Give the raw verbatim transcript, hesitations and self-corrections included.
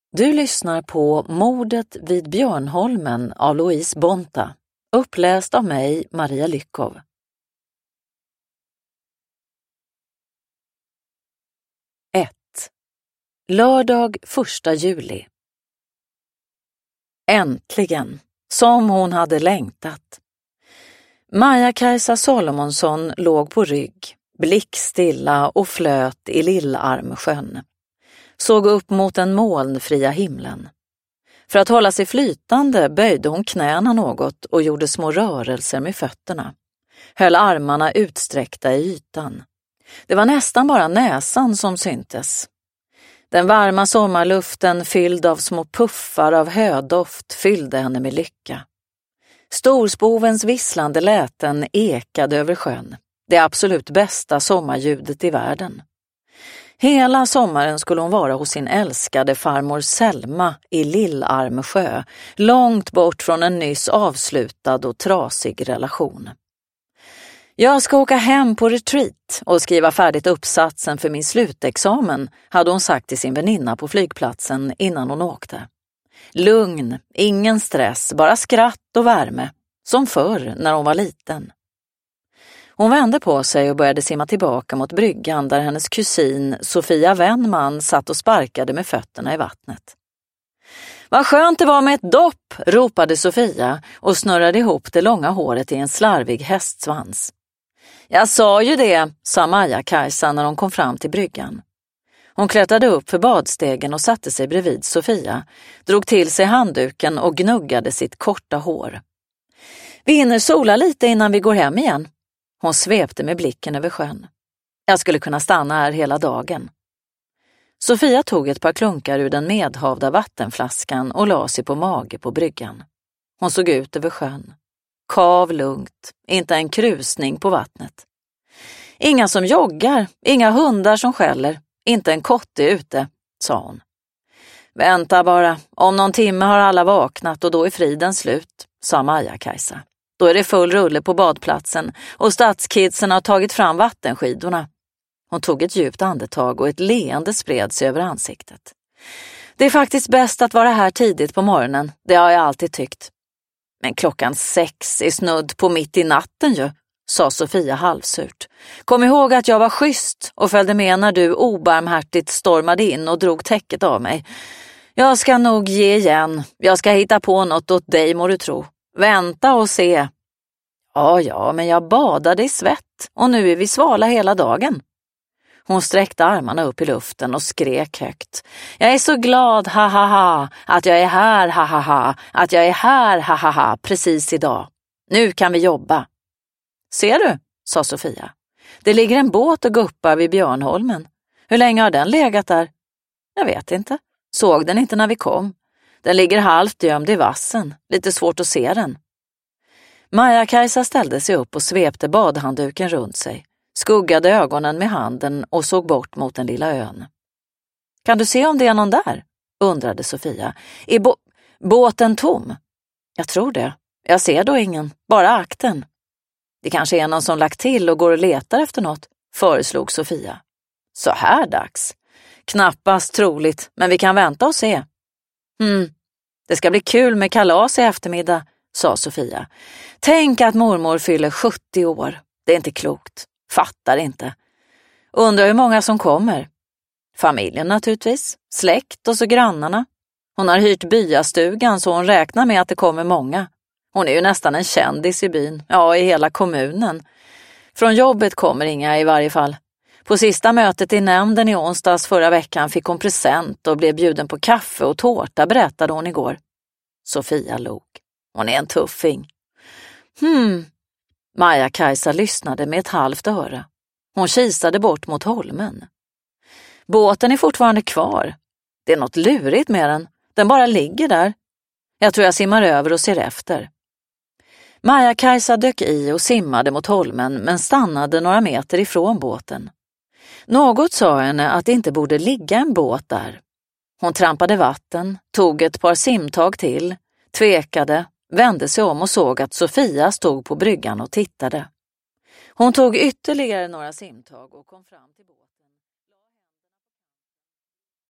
Du lyssnar på Mordet vid Björnholmen av Louise Bonta, uppläst av mig, Maria Lyckov. ett. Lördag första juli. Äntligen, som hon hade längtat. Maja-Kajsa Salomonsson låg på rygg, blickstilla och flöt i Lillarmsjön. Såg upp mot den molnfria himlen. För att hålla sig flytande böjde hon knäna något och gjorde små rörelser med fötterna. Höll armarna utsträckta i ytan. Det var nästan bara näsan som syntes. Den varma sommarluften fylld av små puffar av hödoft fyllde henne med lycka. Storspovens visslande läten ekade över sjön. Det absolut bästa sommarljudet i världen. Hela sommaren skulle hon vara hos sin älskade farmor Selma i Lillarmsjö, långt bort från en nyss avslutad och trasig relation. Jag ska åka hem på retreat och skriva färdigt uppsatsen för min slutexamen, hade hon sagt till sin väninna på flygplatsen innan hon åkte. Lugn, ingen stress, bara skratt och värme, som förr när hon var liten. Hon vände på sig och började simma tillbaka mot bryggan där hennes kusin Sofia Wennman satt och sparkade med fötterna i vattnet. Vad skönt det var med ett dopp, ropade Sofia och snurrade ihop det långa håret i en slarvig hästsvans. Jag sa ju det, sa Maja-Kajsa när hon kom fram till bryggan. Hon klättrade upp för badstegen och satte sig bredvid Sofia, drog till sig handduken och gnuggade sitt korta hår. Vi hinner sola lite innan vi går hem igen. Hon svepte med blicken över sjön. Jag skulle kunna stanna här hela dagen. Sofia tog ett par klunkar ur den medhavda vattenflaskan och la sig på mage på bryggan. Hon såg ut över sjön. Kav lugnt, inte en krusning på vattnet. Inga som joggar, inga hundar som skäller, inte en kotte ute, sa hon. Vänta bara, om någon timme har alla vaknat och då är friden slut, sa Maja-Kajsa. Då är det full rulle på badplatsen och stadskidsen har tagit fram vattenskidorna. Hon tog ett djupt andetag och ett leende spred sig över ansiktet. Det är faktiskt bäst att vara här tidigt på morgonen, det har jag alltid tyckt. Men klockan sex är snudd på mitt i natten ju, sa Sofia halvsurt. Kom ihåg att jag var schysst och följde med när du obarmhärtigt stormade in och drog täcket av mig. Jag ska nog ge igen, jag ska hitta på något åt dig må du tro. Vänta och se. Ja, ja, men jag badade i svett och nu är vi svala hela dagen. Hon sträckte armarna upp i luften och skrek högt. Jag är så glad, ha ha ha, att jag är här, ha ha ha, att jag är här, ha ha ha, precis idag. Nu kan vi jobba. Ser du, sa Sofia. Det ligger en båt och guppar vid Björnholmen. Hur länge har den legat där? Jag vet inte. Såg den inte när vi kom. Den ligger halvt gömd i vassen, lite svårt att se den. Maja-Kajsa ställde sig upp och svepte badhandduken runt sig, skuggade ögonen med handen och såg bort mot den lilla ön. Kan du se om det är någon där? Undrade Sofia. Är bo- båten tom? Jag tror det. Jag ser då ingen, bara akten. Det kanske är någon som lagt till och går och letar efter något, föreslog Sofia. Så här dags? Knappast troligt, men vi kan vänta och se. Hmm, det ska bli kul med kalas i eftermiddag, sa Sofia. Tänk att mormor fyller sjuttio år. Det är inte klokt. Fattar inte. Undrar hur många som kommer. Familjen naturligtvis. Släkt och så grannarna. Hon har hyrt byastugan så hon räknar med att det kommer många. Hon är ju nästan en kändis i byn. Ja, i hela kommunen. Från jobbet kommer inga i varje fall. På sista mötet i nämnden i onsdags förra veckan fick hon present och blev bjuden på kaffe och tårta, berättade hon igår. Sofia log. Hon är en tuffing. Hmm. Maja-Kajsa lyssnade med ett halvt öra. Hon kisade bort mot holmen. Båten är fortfarande kvar. Det är något lurigt med den. Den bara ligger där. Jag tror jag simmar över och ser efter. Maja-Kajsa dök i och simmade mot holmen men stannade några meter ifrån båten. Något sa henne att det inte borde ligga en båt där. Hon trampade vatten, tog ett par simtag till, tvekade, vände sig om och såg att Sofia stod på bryggan och tittade. Hon tog ytterligare några simtag och kom fram till båten.